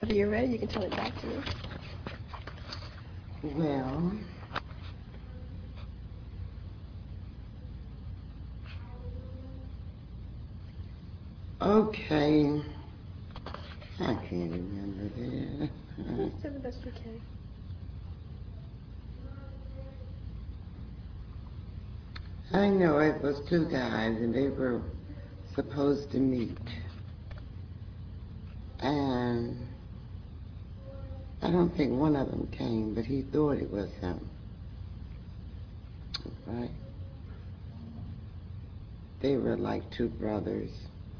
Whenever you're ready, you can tell it back to me. Well, okay. I can't remember that. Just do the best you can. I know it was two guys and they were supposed to meet. And I don't think one of them came, but he thought it was him. Right? They were like two brothers.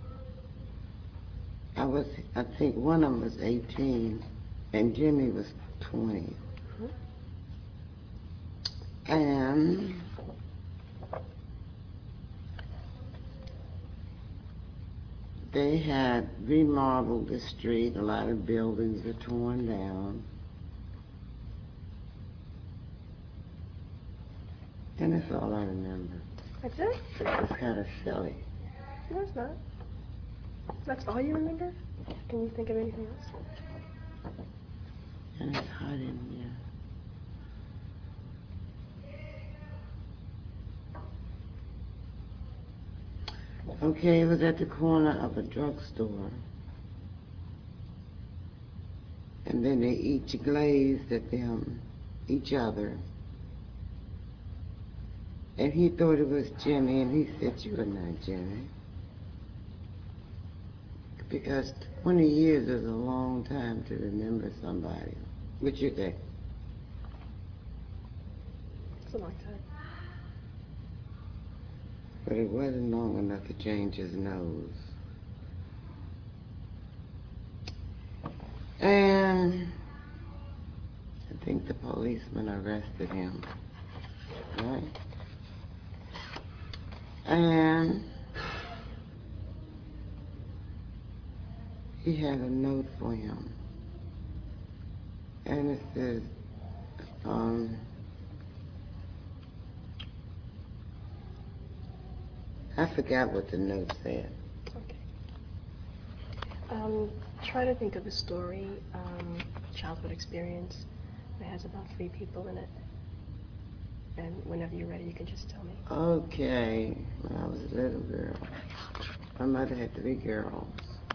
I think one of them was 18 and Jimmy was 20. And they had remodeled the street. A lot of buildings were torn down. And that's all I remember. That's it? It's kind of silly. No, it's not. That's all you remember? Can you think of anything else? And it's hot in here. Okay, it was at the corner of a drugstore. And then they each glazed at them, each other. And he thought it was Jimmy, and he said, "You are not Jimmy." Because 20 years is a long time to remember somebody. What you think? It's a long time. But it wasn't long enough to change his nose. And I think the policeman arrested him. Right? And he had a note for him. And it says, I forgot what the note said. Okay. Try to think of a story, childhood experience that has about 3 people in it. And whenever you're ready, you can just tell me. Okay, when I was a little girl, my mother had 3 girls.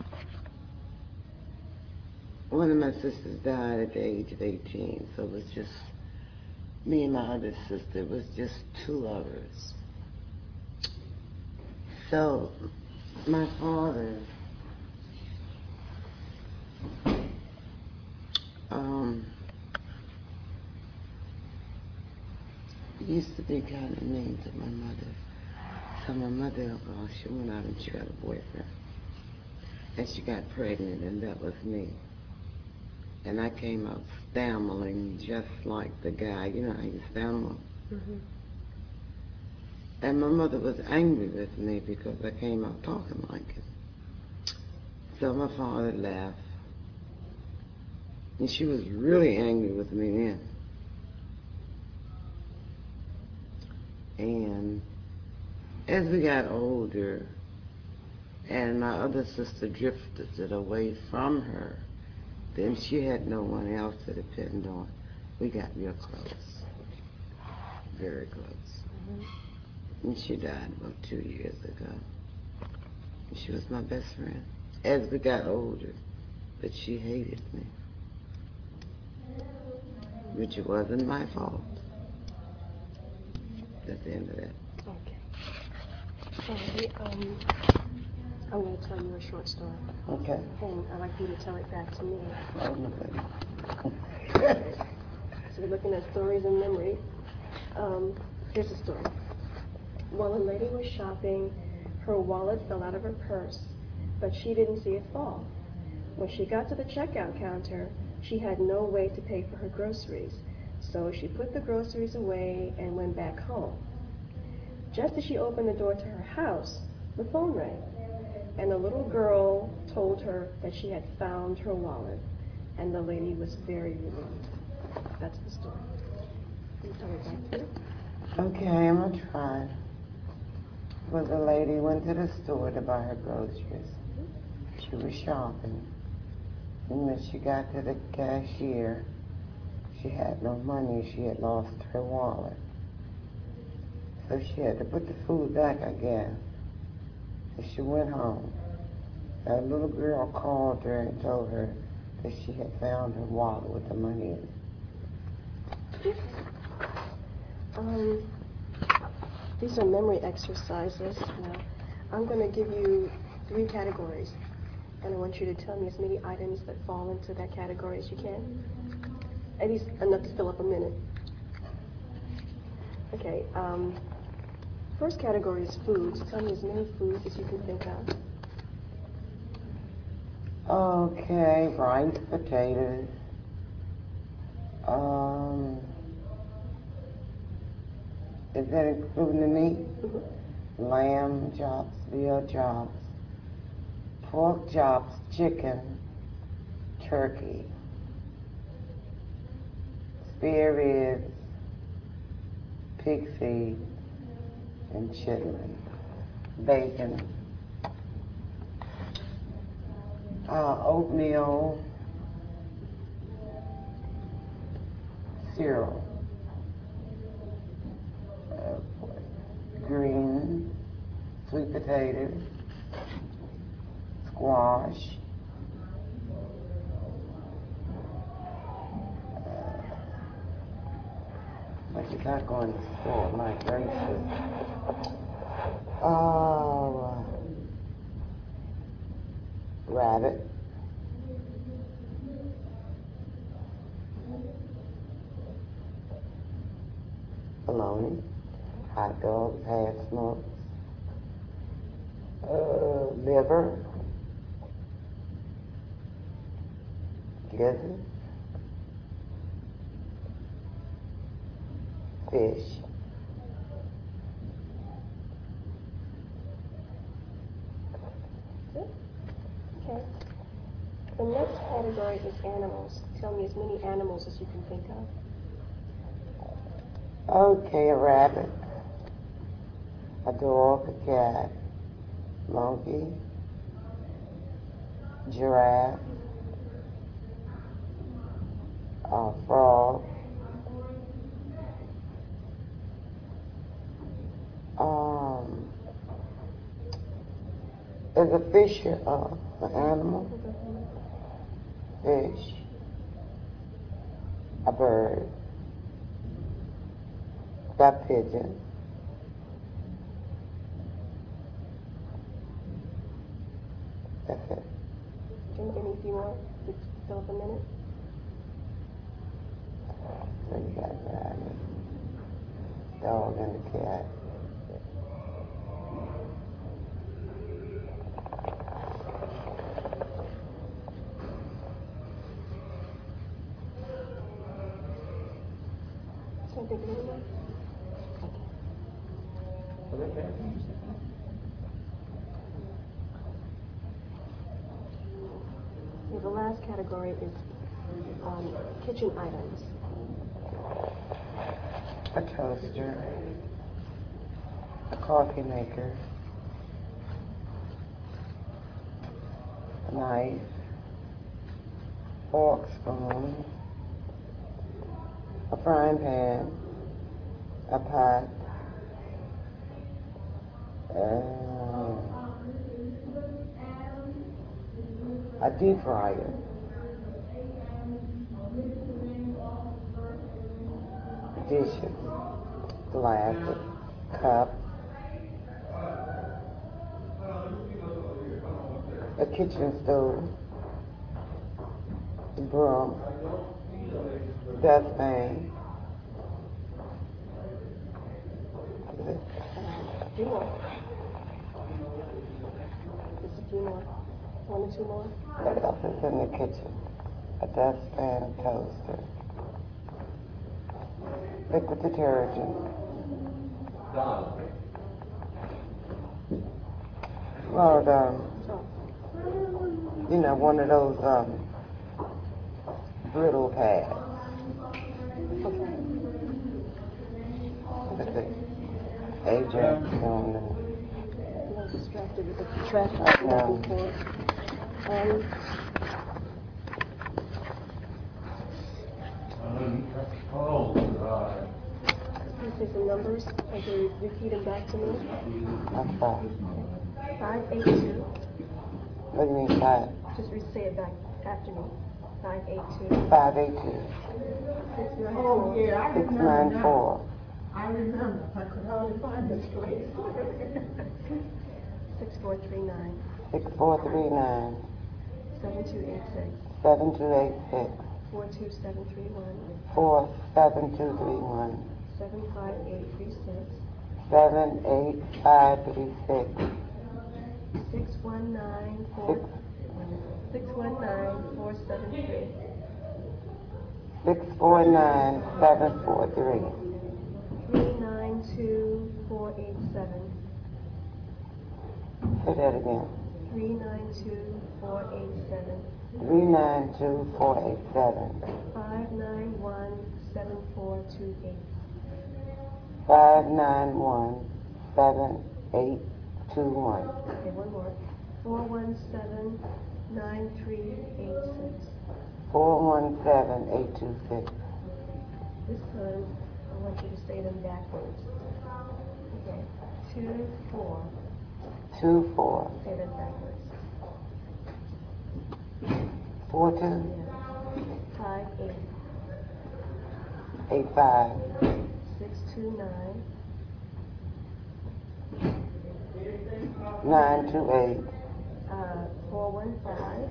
One of my sisters died at the age of 18, so it was just me and my other sister. It was just 2 of us. So my father used to be kind of mean to my mother. So my mother, she went out and she got a boyfriend. And she got pregnant, and that was me. And I came out stammering just like the guy. You know how you stammer? Mm-hmm. And my mother was angry with me because I came out talking like him. So my father left. And she was really angry with me then. And as we got older, and my other sister drifted away from her, then she had no one else to depend on. We got real close. Very close. Mm-hmm. And she died about 2 years ago. And she was my best friend as we got older. But she hated me. Which wasn't my fault. That's the end of that. Okay. I'm going to tell you a short story. Okay. And I'd like you to tell it back to me. Oh, no, So we're looking at stories and memory. Here's a story. While a lady was shopping, her wallet fell out of her purse, but she didn't see it fall. When she got to the checkout counter, she had no way to pay for her groceries, so she put the groceries away and went back home. Just as she opened the door to her house, the phone rang, and a little girl told her that she had found her wallet, and the lady was very relieved. That's the story. Can you tell me back to you? Okay, I'm going to try. Well, the lady went to the store to buy her groceries. She was shopping. And when she got to the cashier, she had no money. She had lost her wallet. So she had to put the food back, I guess. And she went home. A little girl called her and told her that she had found her wallet with the money in it. These are memory exercises. Now, I'm going to give you 3 categories, and I want you to tell me as many items that fall into that category as you can. At least enough to fill up a minute. Okay, first category is foods. Tell me as many foods as you can think of. Okay, rice, potatoes. Is that including the meat? Mm-hmm. Lamb chops, veal chops, pork chops, chicken, turkey, spare ribs, pig feet, and chitlin, bacon, oatmeal, cereal, greens, sweet potatoes, squash, but you got going to the store, my gracious. Rabbit, bologna, hot dogs, half smoked, liver, gizzard, fish. Good. Okay. The next category is animals. Tell me as many animals as you can think of. Okay, a rabbit, a dog, a cat, monkey, giraffe, a frog, is a fish an animal? Fish, a bird, got pigeon, that's it. Can you give me a few more to fill up a minute? So you got rabbit, dog, and the cat. Can't think of anyone? Okay. Okay, the last category is kitchen items. A toaster, a coffee maker, a knife, fork, spoon, a frying pan, a pot, a deep fryer, dishes, glasses, cups, a kitchen stove, a broom, dustpan. A few more. Just a few more. 1 or 2 more. What else is in the kitchen? A dustpan, a toaster, liquid detergent. Well, one of those brittle pads. Okay. With the Ajax on them. I'm not distracted with the traffic. No. say some numbers and you repeat them back to me. I'm sorry. 582. What do you mean 5? Just say it back after me. 582. 582. 694. Yeah, I 694. I remember. I could hardly find this place. 6439. 6439. 7286. 7286. 42731. 47231. 75836. 78536. 6194. 619473. 649743. 392487. Say that again. 392487. 392487. 5917428. 5917821. Okay, one more. 4179386. 417826. This time, I want you to say them backwards. Okay. 24. 24. Say that backwards. 42. Yeah. 58. 85. 629. 928. 415.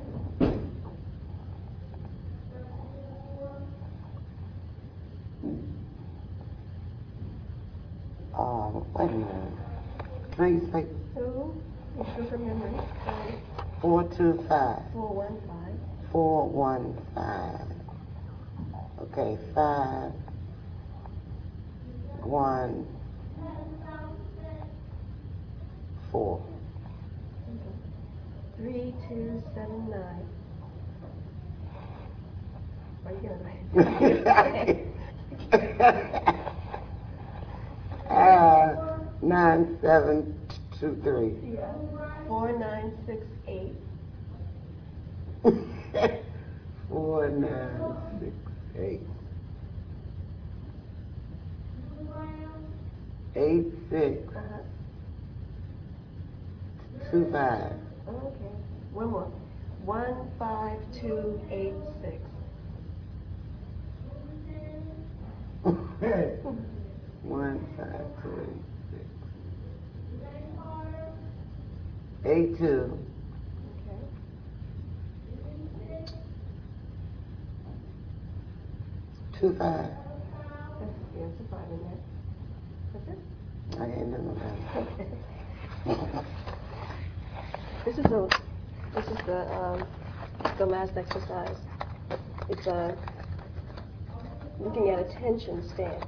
Wait a minute. Can you say 2. You sure from memory? 425? 415. 415. Okay, 5 1 4. 3279. Are you gonna write? 9723. Yeah. 4968. 4968. 8625. Okay. One more. 15286. 15286. 82. Okay. 25. That's a 5 in there. That's it. I ain't doing no better. Okay. This is the last exercise. It's looking at attention span.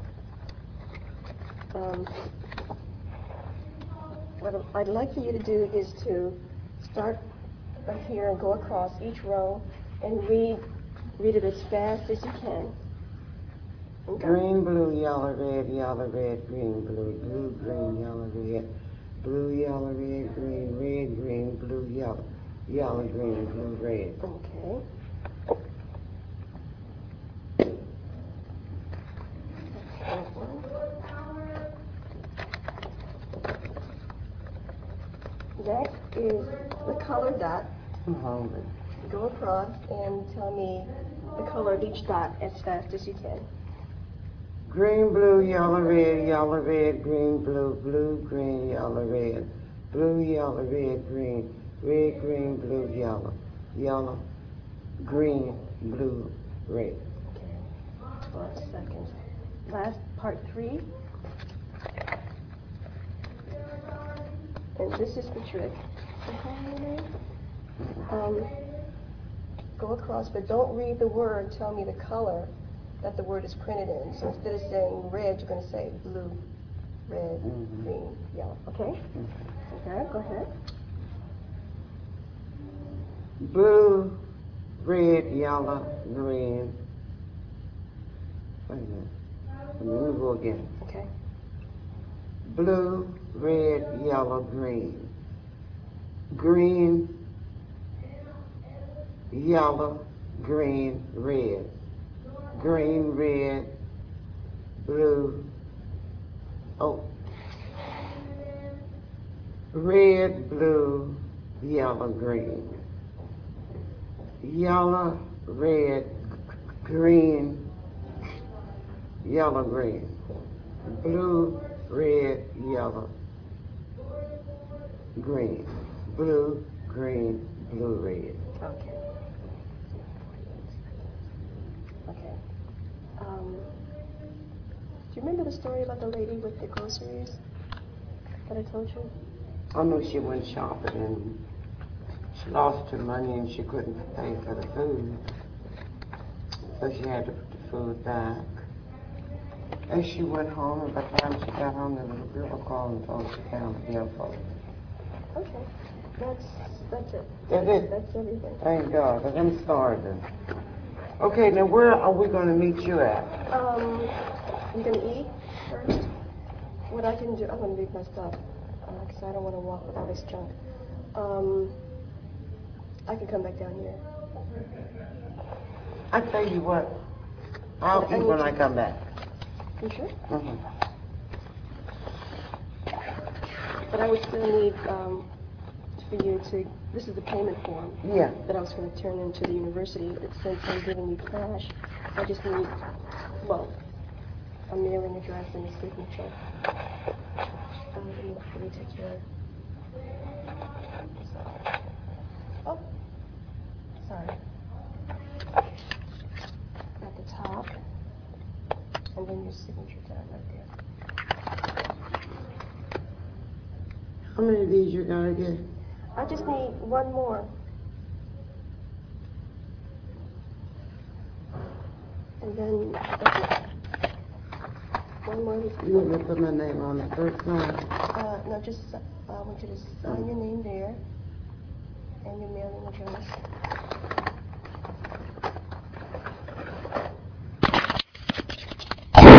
What I'd like for you to do is to start here and go across each row and read it as fast as you can. Okay. Green, blue, yellow, red, green, blue, blue, green, yellow, red, blue, yellow, red, green, blue, yellow, yellow, green, blue, red. Okay. Next is the color dot. I'm hungry. Go across and tell me the color of each dot as fast as you can. Green, blue, yellow, red, green, blue, blue, green, yellow, red, blue, yellow, red, green, blue, yellow, yellow, green, blue, red. Okay. 12 seconds. Last part 3. And this is the trick. Go across, but don't read the word. Tell me the color that the word is printed in. So instead of saying red, you're going to say blue, red, green, yellow. Okay? Okay, go ahead. Blue, red, yellow, green. Wait a minute. Let me go again. Okay. Blue, red, yellow, green. Green, yellow, green, red. Green, red, blue, Oh. Red, blue, yellow, green. Yellow, red, green, yellow, green. Blue, red, yellow, green. Blue, green, blue, red. Okay. Okay. Do you remember the story about the lady with the groceries that I told you? I know she went shopping and she lost her money and she couldn't pay for the food. So she had to put the food back. And she went home, and by the time she got home, the little girl called and told her she found the bill for her. Okay. That's it. That's it? That's everything. Thank God, 'cause I'm sorry then. Okay, now where are we going to meet you at? You gonna eat first? What I can do, I'm gonna leave my stuff, because I don't want to walk with all this junk. I can come back down here. I tell you what, I'll eat when I come back. You sure? Mm-hmm. But I would still need, for you to, this is the payment form. Yeah. That I was going to turn into the university, but since I'm giving you cash, I just need, well, a mailing address and a signature. Let me take your, oh, sorry. At the top, and then your signature down right there. How many of these you gonna get? I just need one more. And then, that's it. One more. You want me to put my name on the first line? No, just, I want you to sign your name there and your mailing address.